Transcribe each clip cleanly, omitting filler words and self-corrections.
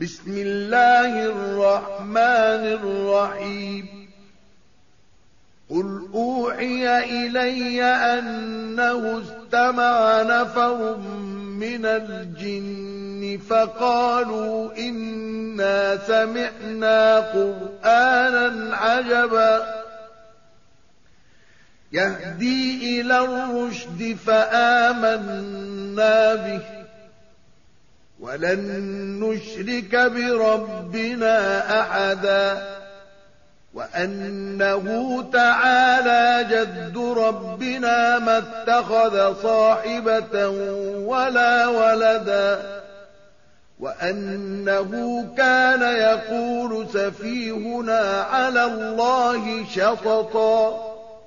بسم الله الرحمن الرحيم قل أوحي إلي أنه استمع نفر من الجن فقالوا إنا سمعنا قرآنا عجبا يهدي إلى الرشد فآمنا به ولن نشرك بربنا أحدا وأنه تعالى جد ربنا ما اتخذ صاحبة ولا ولدا وأنه كان يقول سفيهنا على الله شططا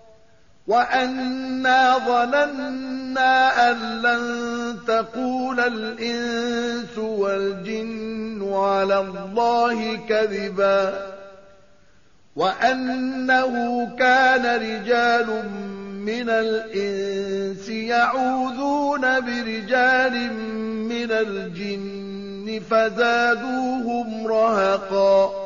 وأنا ظننا أن لن تقول الإنس والجن على الله كذبا وأنه كان رجال من الإنس يعوذون برجال من الجن فزادوهم رهقا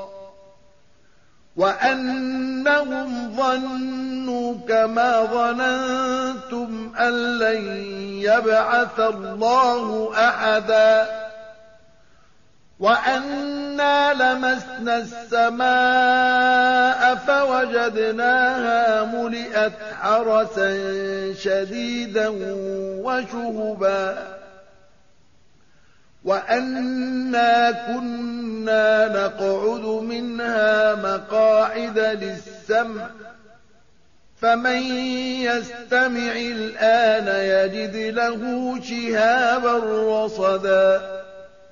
وأنهم ظنوا كما ظننتم أن لن يبعث الله أحدا وأنا لمسنا السماء فوجدناها ملئت حرسا شديدا وشهبا وأنا كنا نقعد منها مقاعد للسمع فمن يستمع الآن يجد له شهابا رصدا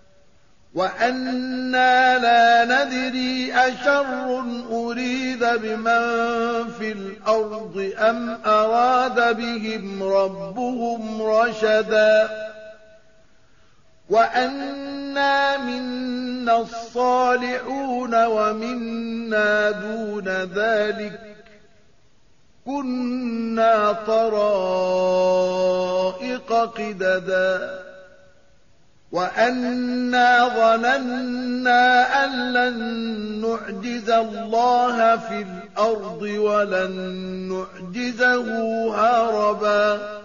وأنا لا ندري أشر أريد بمن في الأرض أم أراد بهم ربهم رشدا وأنا منا الصالحون ومنا دون ذلك كنا طرائق قددا وأنا ظننا أن لن نعجز الله في الأرض ولن نعجزه هربا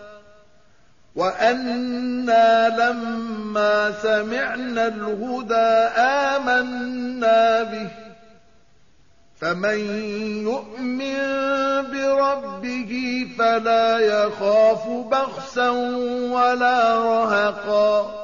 وأنا لما سمعنا الهدى آمنا به فمن يؤمن بربه فلا يخاف بخسا ولا رهقا